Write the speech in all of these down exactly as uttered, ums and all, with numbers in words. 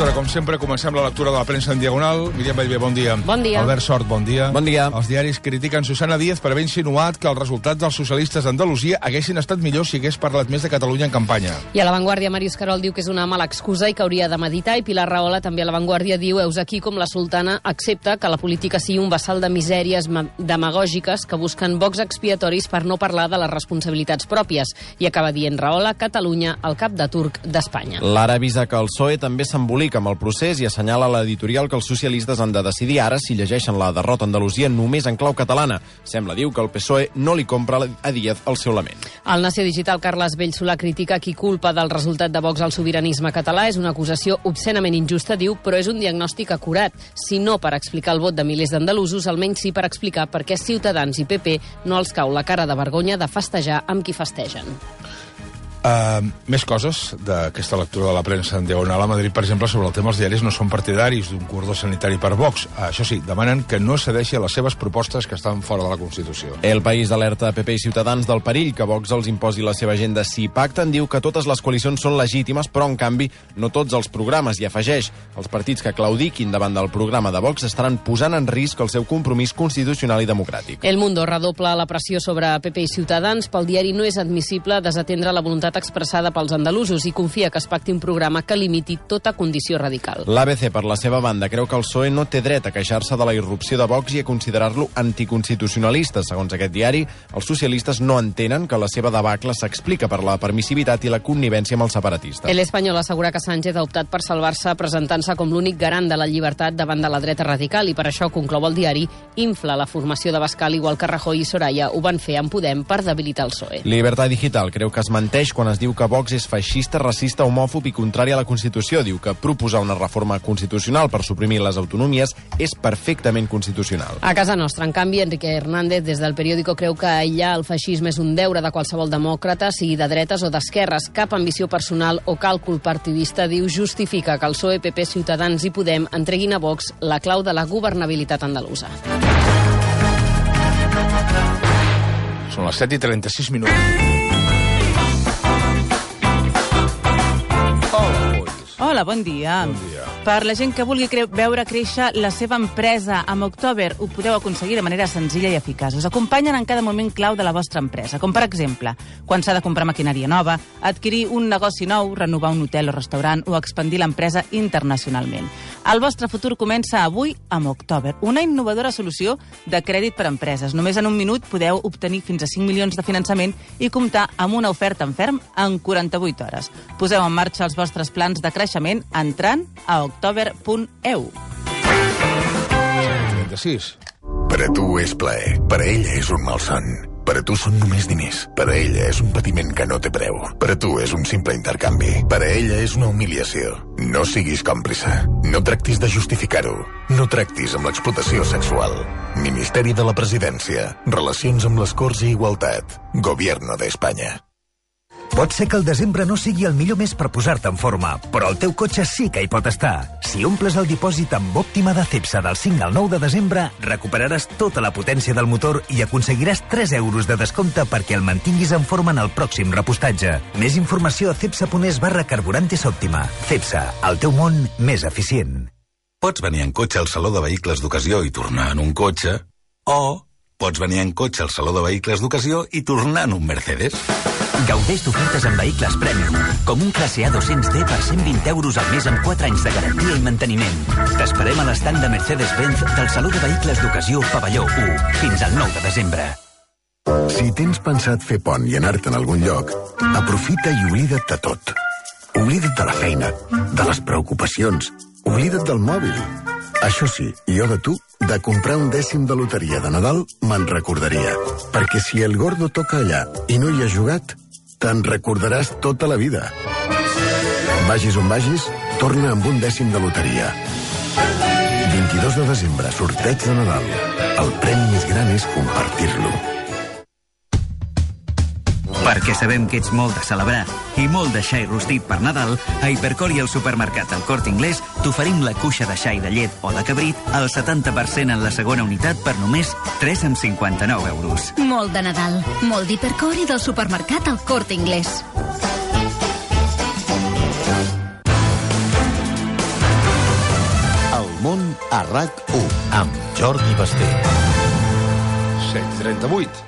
lectura. Com sempre, comencem la lectura de la premsa en diagonal. Míriam Bellver, bon dia. Bon dia. Albert Sort, bon dia. Bon dia. Els diaris critiquen Susana Díaz per haver insinuat que els resultats dels socialistes d'Andalusia haguessin estat millors si hagués parlat més de Catalunya en campanya. I a La Vanguardia, Màrius Carol diu que és una mala excusa i que hauria de meditar, i Pilar Rahola, també a La Vanguardia, diu heus aquí com la sultana accepta que la política sigui un vessal de misèries demagògiques que busquen bocs expiatoris per no parlar de les responsabilitats pròpies. I acaba dient Rahola, Catalunya, el cap de turc d'Espanya. L'Ara avisa que el P S O E també s'embolica amb el procés i assenyala a l'editorial que els socialistes han de decidir ara si llegeixen la derrota a Andalusia només en clau catalana. Sembla, diu, que el P S O E no li compra a Díaz el seu lament. El Nació Digital, Carles Bellsolà, critica qui culpa del resultat de Vox al sobiranisme català. És una acusació obscenament injusta, diu, però és un diagnòstic acurat. Si no per explicar el vot de milers d'andalusos, almenys sí per explicar per què Ciutadans i P P no els cau la cara de vergonya de festejar amb qui festegen. Uh, més coses d'aquesta lectura de la premsa en diagonal. A Madrid, per exemple, sobre el tema els diaris no són partidaris d'un cordó sanitari per Vox. Uh, això sí, demanen que no cedeixi a les seves propostes que estan fora de la Constitució. El País alerta P P i Ciutadans del perill que Vox els imposi la seva agenda si pacten. Diu que totes les coalicions són legítimes, però, en canvi, no tots els programes. I afegeix, els partits que claudiquin davant del programa de Vox estaran posant en risc el seu compromís constitucional i democràtic. El Mundo redobla la pressió sobre P P i Ciutadans. Pel diari no és admissible desatendre la voluntat expressada pels andalusos i confia que es pacti un programa que limiti tota condició radical. L'A B C, per la seva banda, creu que el P S O E no té dret a queixar-se de la irrupció de Vox i a considerar-lo anticonstitucionalista. Segons aquest diari, els socialistes no entenen que la seva debacle s'explica per la permissivitat i la connivència amb els separatistes. El Espanyol assegura que Sánchez ha optat per salvar-se presentant-se com l'únic garant de la llibertat davant de la dreta radical i per això, conclou el diari, infla la formació de Bascal igual que Rajoy i Soraya ho van fer amb Podem per debilitar el P S O E. Libertat Digital creu que es menteix quan es diu que Vox és feixista, racista, homòfob i contrari a la Constitució. Diu que proposar una reforma constitucional per suprimir les autonomies és perfectament constitucional. A casa nostra, en canvi, Enrique Hernández, des del periòdico, creu que aïllar el feixisme és un deure de qualsevol demòcrata, sigui de dretes o d'esquerres. Cap ambició personal o càlcul partidista, diu, justifica que el P S O E, P P, Ciutadans i Podem entreguin a Vox la clau de la governabilitat andalusa. Són les set i trenta-sis minuts. Hola, bon dia. Bon dia. Per la gent que vulgui cre veure créixer la seva empresa amb October, ho podeu aconseguir de manera senzilla i eficaç. Us acompanyen en cada moment clau de la vostra empresa, com per exemple, quan s'ha de comprar maquinària nova, adquirir un negoci nou, renovar un hotel o restaurant o expandir l'empresa internacionalment. El vostre futur comença avui amb October, una innovadora solució de crèdit per a empreses. Només en un minut podeu obtenir fins a cinc milions de finançament i comptar amb una oferta en ferm en quaranta-vuit hores. Poseu en marxa els vostres plans de creixement entrant a october punt e u. trenta-sis. Per a tu és plaer, per a ella és un malson. Per a tu són només diners. Per a ella és un patiment que no té preu. Per a tu és un simple intercanvi. Per a ella és una humiliació. No siguis còmplice. No tractis de justificar-ho. No tractis amb l'explotació sexual. Ministeri de la Presidència. Relacions amb les Corts i Igualtat. Gobierno d'Espanya. Pot ser que el desembre no sigui el millor mes per posar-te en forma, però el teu cotxe sí que hi pot estar. Si omples el dipòsit amb Òptima de Cepsa del cinc al nou de desembre, recuperaràs tota la potència del motor i aconseguiràs tres euros de descompte perquè el mantinguis en forma en el pròxim repostatge. Més informació a cepsa punt es barra carburantes Òptima. Cepsa, el teu món més eficient. Pots venir en cotxe al Saló de Vehicles d'Ocasió i tornar en un cotxe, o pots venir en cotxe al Saló de Vehicles d'Ocasió i tornar en un Mercedes. Gaudeix d'ofertes en vehicles Premium, com un classe A dos-cents D per cent vint euros al mes amb quatre anys de garantia i manteniment. T'esperem a l'estand de Mercedes-Benz del Saló de Vehicles d'Ocasió Pavelló u, fins al nou de desembre. Si tens pensat fer pont i anar-te en algun lloc, aprofita i oblida't de tot. Oblida't de la feina, de les preocupacions, oblida't del mòbil. Això sí, jo de tu, de comprar un dècim de loteria de Nadal, me'n recordaria. Perquè si el gordo toca allà i no hi ha jugat, te'n recordaràs tota la vida. Vagis on vagis, torna amb un dècim de loteria. vint-i-dos de desembre, sorteig de Nadal. El premi més gran és compartir-lo. Perquè sabem que ets molt de celebrar i molt de xai rostit per Nadal, a Hipercor i al supermercat El Corte Inglés t'oferim la cuixa de xai de llet o de cabrit al setanta per cent en la segona unitat per només tres coma cinquanta-nou euros. Molt de Nadal, molt d'Hipercor i del supermercat El Corte Inglés. món a RAC u, amb Jordi Basté. set trenta-vuit.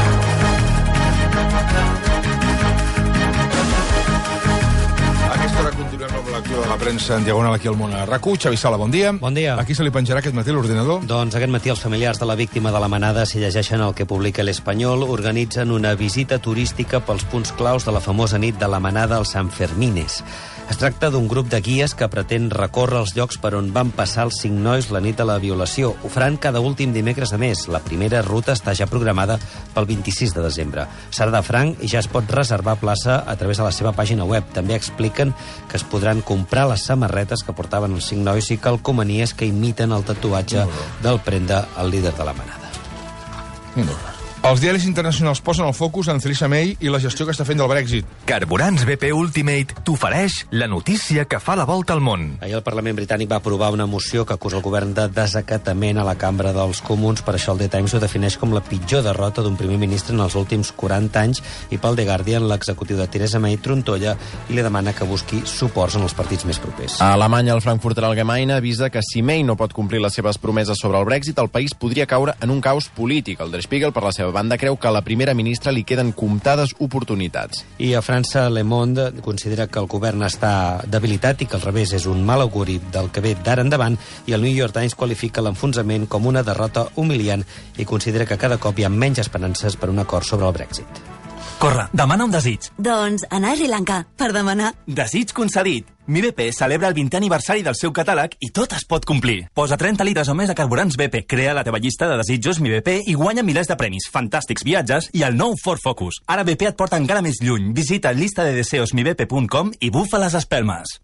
A aquesta hora continuem amb la lectura de la premsa en diagonal aquí al món a RAC u. Xavi Sala, bon dia. Bon dia. A qui se li penjarà aquest matí l'ordinador? Doncs aquest matí els familiars de la víctima de la manada, si llegeixen el que publica l'Espanyol, organitzen una visita turística pels punts claus de la famosa nit de la manada als Sanfermines. Es tracta d'un grup de guies que pretén recórrer els llocs per on van passar els cinc nois la nit de la violació. Ho faran cada últim dimecres de mes. La primera ruta està ja programada pel vint-i-sis de desembre. Serà de franc i ja es pot reservar plaça a través de la seva pàgina web. També expliquen que es podran comprar les samarretes que portaven els cinc nois i que el comení és que imiten el tatuatge del prenda, el líder de la manada. No. Els diaris internacionals posen el focus en Theresa May i la gestió que està fent del Brexit. Carburants B P Ultimate t'ofereix la notícia que fa la volta al món. Ahir el Parlament britànic va aprovar una moció que acusa el govern de desacatament a la Cambra dels Comuns. Per això el The Times ho defineix com la pitjor derrota d'un primer ministre en els últims quaranta anys i pel The Guardian l'executiu de Theresa May trontolla i li demana que busqui suports en els partits més propers. A Alemanya, el Frankfurter Allgemeine avisa que si May no pot complir les seves promeses sobre el Brexit, el país podria caure en un caos polític. El Der Spiegel, per la seva banda, creu que a la primera ministra li queden comptades oportunitats. I a França, Le Monde considera que el govern està debilitat i que al revés és un mal auguri del que ve d'ara endavant, i el New York Times qualifica l'enfonsament com una derrota humiliant i considera que cada cop hi ha menys esperances per un acord sobre el Brexit. Corre, demana un desig. Doncs anar a Sri Lanka per demanar. Desig concedit. Mi B P celebra el vintè aniversari del seu catàleg i tot es pot complir. Posa trenta litres o més de carburants B P, crea la teva llista de desitjos Mi B P i guanya milers de premis, fantàstics viatges i el nou Ford Focus. Ara B P et porta encara més lluny. Visita lista de deseos mi b p punt com i bufa les espelmes.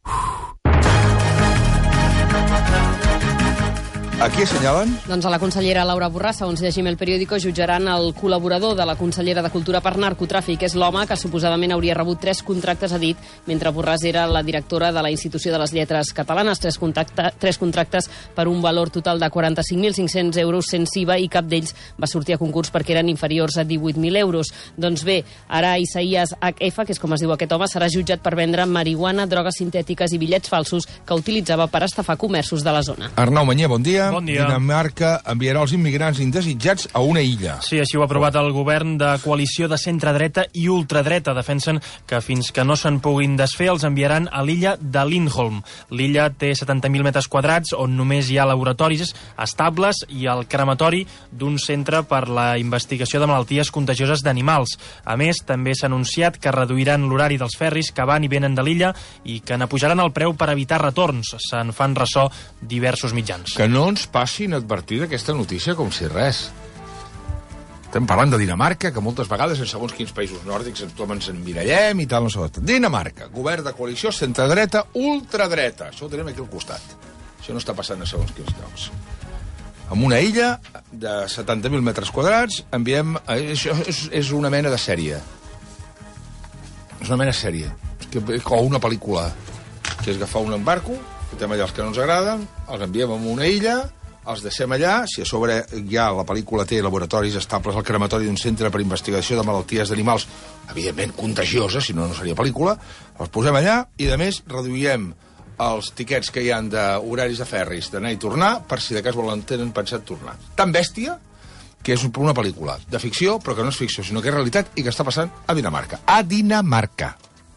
A qui assenyalen? Doncs a la consellera Laura Borràs, segons llegim el periòdico, jutjaran el col·laborador de la consellera de Cultura per narcotràfic. És l'home que suposadament hauria rebut tres contractes, ha dit, mentre Borràs era la directora de la Institució de les Lletres Catalanes. Tres, contacte, tres contractes per un valor total de quaranta-cinc mil cinc-cents euros sense I V A i cap d'ells va sortir a concurs perquè eren inferiors a divuit mil euros. Doncs bé, ara Isaías H F, que és com es diu aquest home, serà jutjat per vendre marihuana, drogues sintètiques i bitllets falsos que utilitzava per estafar comerços de la zona. Arnau Mañé, bon dia. Bon dia. Dinamarca enviarà els immigrants indesitjats a una illa. Sí, així ho ha aprovat el govern de coalició de centre-dreta i ultradreta. Defensen que fins que no se'n puguin desfer els enviaran a l'illa de Lindholm. L'illa té setanta mil metres quadrats on només hi ha laboratoris estables i el crematori d'un centre per la investigació de malalties contagioses d'animals. A més, també s'ha anunciat que reduiran l'horari dels ferris que van i venen de l'illa i que n'apujaran el preu per evitar retorns. Se'n fan ressò diversos mitjans. Que no ens passi inadvertida aquesta notícia com si res. Estem parlant de Dinamarca, que moltes vegades en segons quins països nòrdics ens emmirallem i tal, no sé. Dinamarca, govern de coalició, centre-dreta, ultradreta. Això ho tenim aquí al costat. Això no està passant a segons quins llocs. En una illa de setanta mil metres quadrats enviem... Això és, és una mena de sèrie. És una mena de sèrie. O una pel·lícula. Que és agafar un barco, fotem allà els que no ens agraden, els enviem a una illa... els deixem allà, si a sobre ja la pel·lícula té laboratoris estables al crematori d'un centre per investigació de malalties d'animals, evidentment contagioses, si no, no seria pel·lícula, els posem allà i, a més, reduïm els tiquets que hi han d'horaris de ferris d'anar i tornar, per si de cas volen tenen pensat tornar. Tan bèstia que és una pel·lícula de ficció, però que no és ficció, sinó que és realitat i que està passant a Dinamarca. A Dinamarca.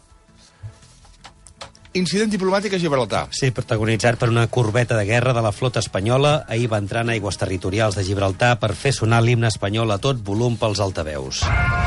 Incident diplomàtic a Gibraltar. Sí, protagonitzat per una corbeta de guerra de la flota espanyola, ahir va entrar en aigües territorials de Gibraltar per fer sonar l'himne espanyol a tot volum pels altaveus.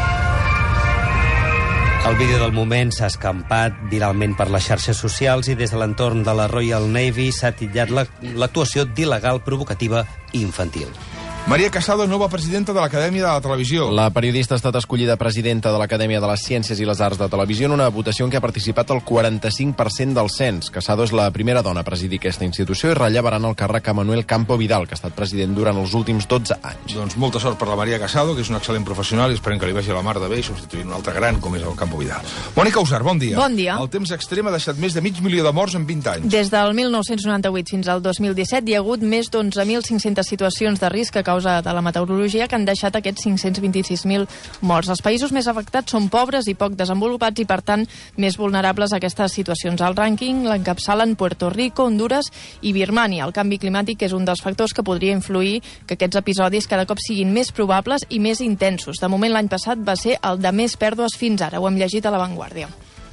El vídeo del moment s'ha escampat viralment per les xarxes socials i des de l'entorn de la Royal Navy s'ha titllat l'actuació d'il·legal, provocativa i infantil. Maria Casado, nova presidenta de l'Acadèmia de la Televisió. La periodista ha estat escollida presidenta de l'Acadèmia de les Ciències i les Arts de Televisió en una votació en què ha participat el quaranta-cinc per cent del cens. Casado és la primera dona a presidir aquesta institució i rellevaran el càrrec a Manuel Campo Vidal, que ha estat president durant els últims dotze anys. Doncs molta sort per la Maria Casado, que és una excel·lent professional i esperem que li vagi a la mar de bé i substituint un altre gran com és el Campo Vidal. Mònica Usar, bon dia. Bon dia. El temps extrem ha deixat més de mig milió de morts en vint anys. Des del mil nou-cents noranta-vuit fins al dos mil disset hi ha hagut més d'onze mil cinc-centes situacions de risc a causa causa de la meteorologia, que han deixat aquests cinc-cents vint-i-sis mil morts. Els països més afectats són pobres i poc desenvolupats i, per tant, més vulnerables a aquestes situacions. Al rànquing l'encapçalen Puerto Rico, Honduras i Birmània. El canvi climàtic és un dels factors que podria influir que aquests episodis cada cop siguin més probables i més intensos. De moment, l'any passat va ser el de més pèrdues fins ara. Ho hem llegit a La Vanguardia.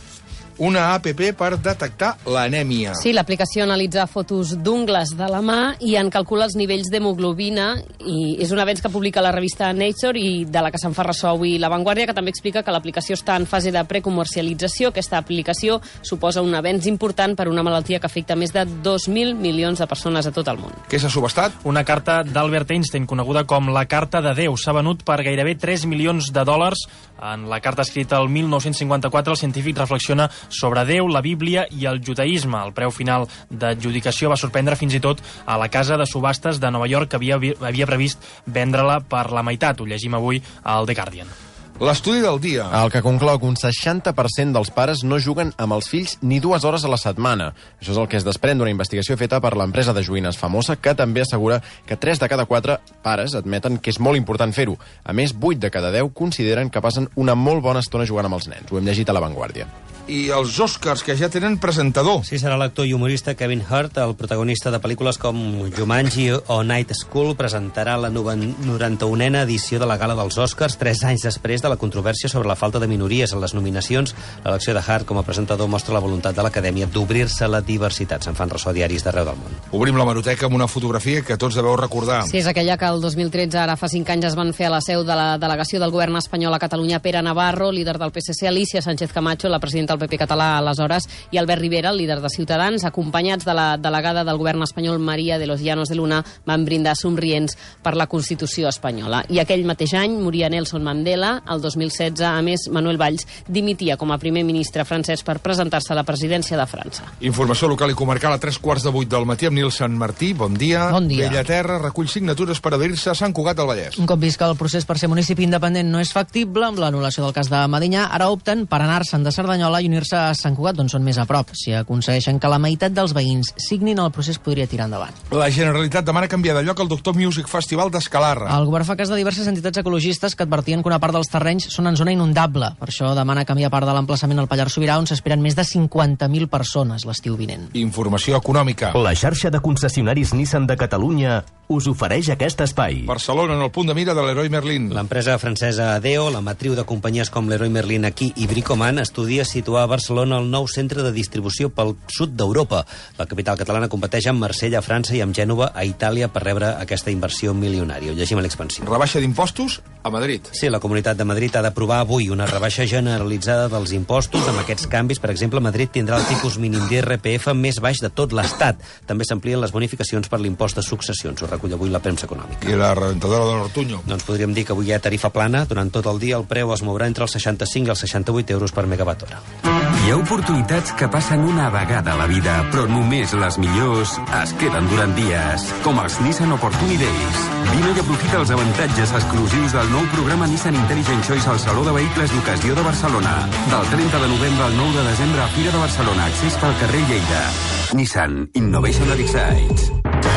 Una app per detectar l'anèmia. Sí, l'aplicació analitza fotos d'ungles de la mà i en calcula els nivells d'hemoglobina, i és un avenç que publica la revista Nature i de la que se'n fa ressò avui La Vanguardia, que també explica que l'aplicació està en fase de precomercialització. Aquesta aplicació suposa un avenç important per una malaltia que afecta més de dos mil milions de persones a tot el món. Què s'ha subestat? Una carta d'Albert Einstein, coneguda com la Carta de Déu. S'ha venut per gairebé tres milions de dòlars. En la carta escrita el mil nou-cents cinquanta-quatre, el científic reflexiona sobre Déu, la Bíblia i el judaïsme. El preu final d'adjudicació va sorprendre fins i tot a la casa de subhastes de Nova York, que havia, havia previst vendre-la per la meitat. Ho llegim avui al The Guardian. L'estudi del dia. El que conclou que un seixanta per cent dels pares no juguen amb els fills ni dues hores a la setmana. Això és el que es desprèn d'una investigació feta per l'empresa de joguines famosa, que també assegura que tres de cada quatre pares admeten que és molt important fer-ho. A més, vuit de cada deu consideren que passen una molt bona estona jugant amb els nens. Ho hem llegit a La Vanguardia. I els Oscars, que ja tenen presentador. Sí, serà l'actor i humorista Kevin Hart, el protagonista de pel·lícules com Jumanji o Night School, presentarà la noranta-unena edició de la gala dels Oscars, tres anys després de la controvèrsia sobre la falta de minories en les nominacions. L'elecció de Hart com a presentador mostra la voluntat de l'Acadèmia d'obrir-se a la diversitat. Se'n fan ressò diaris d'arreu del món. Obrim la hemeroteca amb una fotografia que tots deveu recordar. Sí, és aquella que el dos mil tretze, ara fa cinc anys, es van fer a la seu de la delegació del govern espanyol a Catalunya, Pere Navarro, líder del P S C, Alicia Sánchez Camacho, la presidenta del P P català aleshores, i Albert Rivera, el líder de Ciutadans, acompanyats de la delegada del govern espanyol, Maria de los Llanos de Luna, van brindar somrients per la Constitució espanyola. I aquell mateix any moria Nelson Mandela. El dos mil setze, a més, Manuel Valls dimitia com a primer ministre francès per presentar-se a la presidència de França. Informació local i comarcal a tres quarts de vuit del matí amb Nil Sant Martí. Bon dia. Bon dia. Bellaterra recull signatures per adherir-se a Sant Cugat del Vallès. Un cop vist que el procés per ser municipi independent no és factible, amb l'anul·lació del cas de Medinyà, ara opten per anar-se'n de Cerdanyola i unir-se a Sant Cugat, d'on són més a prop. Si aconsegueixen que la meitat dels veïns signin, el procés podria tirar endavant. La Generalitat demana canviar de lloc el Doctor Music Festival d'Escalarra. El govern fa cas de diverses entitats ecologistes que advertien que una part dels terrenys són en zona inundable. Per això demana canviar part de l'emplaçament al Pallars Sobirà, on s'esperen més de cinquanta mil persones l'estiu vinent. Informació econòmica. La xarxa de concessionaris Nissan de Catalunya us ofereix aquest espai. Barcelona, en el punt de mira de Leroy Merlin. L'empresa francesa Adeo, la matriu de companyies com Leroy Merlin aquí i Bricoman, estudia situar a Barcelona el nou centre de distribució pel sud d'Europa. La capital catalana competeix amb Marsella, a França, i amb Gènova, a Itàlia, per rebre aquesta inversió milionària. Ho llegim a l'expansió. Rebaixa d'impostos a Madrid. Sí, la Comunitat de Madrid ha d'aprovar avui una rebaixa generalitzada dels impostos. Amb aquests canvis, per exemple, Madrid tindrà el tipus mínim d'I R P F més baix de tot l'Estat. També s'amplien les bonificacions per l'impost de successions. Ho recull avui la premsa econòmica. I la reventadora de l'Ortuño? Doncs podríem dir que avui hi ha tarifa plana. Durant tot el dia el preu es mourà entre els seixanta-cinc i els seixanta-vuit euros per megawatt hora. Hi ha oportunitats que passen una vegada a la vida, però només les millors es queden durant dies, com els Nissan Opportunity Days. Vine i aprofita els avantatges exclusius del nou programa Nissan Intelligent Choice al Saló de Vehicles d'Ocasió de Barcelona. Del trenta de novembre al nou de desembre a Fira de Barcelona, accés pel carrer Lleida. Nissan Innovation that excites.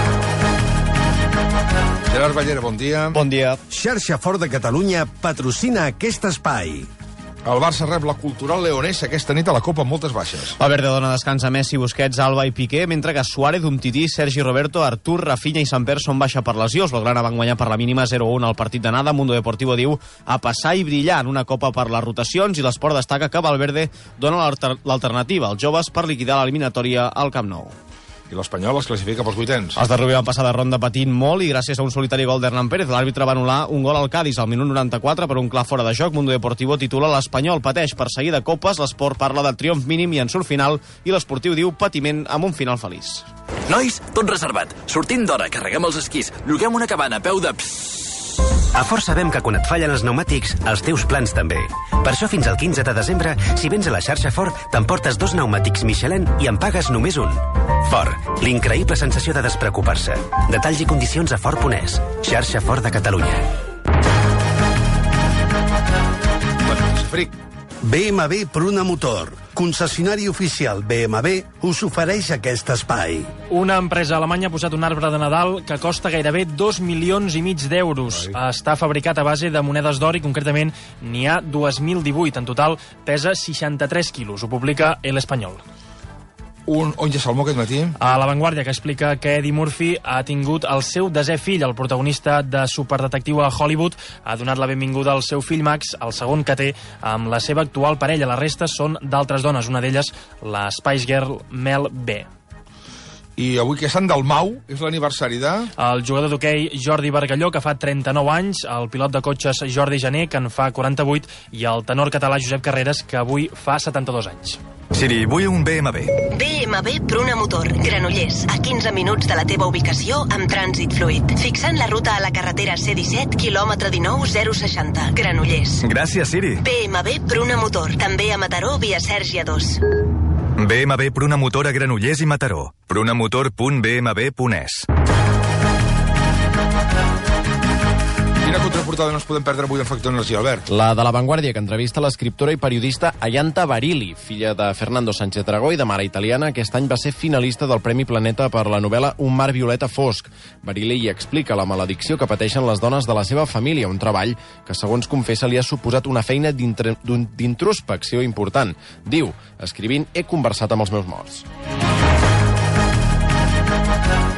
Gerard Ballera, bon dia. Bon dia. Xarxa Ford de Catalunya patrocina aquest espai. El Barça rep la Cultural Leonesa aquesta nit a la Copa amb moltes baixes. Valverde dona descans a Messi, Busquets, Alba i Piqué, mentre que Suárez, Umtiti, Sergi Roberto, Artur, Rafinha i Samper són baixa per lesió. Els blaugrana van guanyar per la mínima zero a un al partit d'anada. Mundo Deportivo diu a passar i brillar en una Copa per les rotacions, i l'Esport destaca que Valverde dona l'alternativa als joves per liquidar l'eliminatòria al Camp Nou. I l'Espanyol es classifica pels vuitens. Els de Rubí van passar de ronda patint molt i gràcies a un solitari gol d'Hernán Pérez. L'àrbitre va anul·lar un gol al Cádiz al minut noranta-quatre per un clar fora de joc. Mundo Deportivo titula l'Espanyol pateix per seguir de copes, l'Esport parla de triomf mínim i ensurt final, i l'Esportiu diu patiment amb un final feliç. Nois, tot reservat. Sortim d'hora, carreguem els esquís, lloguem una cabana a peu de... A Ford sabem que quan et fallen els pneumàtics, els teus plans també. Per això fins al quinze de desembre, si vens a la xarxa Ford, t'emportes dos pneumàtics Michelin i en pagues només un. Ford, l'increïble sensació de despreocupar-se. Detalls i condicions a Ford punt es. Xarxa Ford de Catalunya. Bueno, Fric, B M W Pruna Motor, concessionari oficial B M W, us ofereix aquest espai. Una empresa alemanya ha posat un arbre de Nadal que costa gairebé dos milions i mig d'euros. Està fabricat a base de monedes d'or i concretament n'hi ha dos mil divuit. En total pesa seixanta-tres quilos. Ho publica El Espanyol. Un Onge Salmó aquest matí. A La Vanguardia, que explica que Eddie Murphy ha tingut el seu desè fill. El protagonista de Superdetectiu a Hollywood ha donat la benvinguda al seu fill Max, el segon que té, amb la seva actual parella. Les restes són d'altres dones, una d'elles la Spice Girl Mel B. I avui que és Sant Dalmau, és l'aniversari de... El jugador d'hoquei Jordi Bargalló, que fa trenta-nou anys, el pilot de cotxes Jordi Jané, que en fa quaranta-vuit, i el tenor català Josep Carreras, que avui fa setanta-dos anys. Siri, vull un B M W. B M W Pruna Motor, Granollers, a quinze minuts de la teva ubicació amb trànsit fluid. Fixant la ruta a la carretera C disset, quilòmetre dinou zero seixanta, Granollers. Gràcies, Siri. B M W Pruna Motor, també a Mataró, via Sergi A dos. B M W Pruna Motor a Granollers i Mataró. prunamotor punt b m w punt e s. Quina contraportada no ens podem perdre avui en Factor Energia, Albert? La de La Vanguardia, que entrevista l'escriptora i periodista Ayanta Barilli, filla de Fernando Sánchez Dragó i de mare italiana. Aquest any va ser finalista del Premi Planeta per la novel·la Un mar violeta fosc. Barilli hi explica la maledicció que pateixen les dones de la seva família, un treball que, segons confessa, li ha suposat una feina d'introspecció important. Diu, escrivint, he conversat amb els meus morts.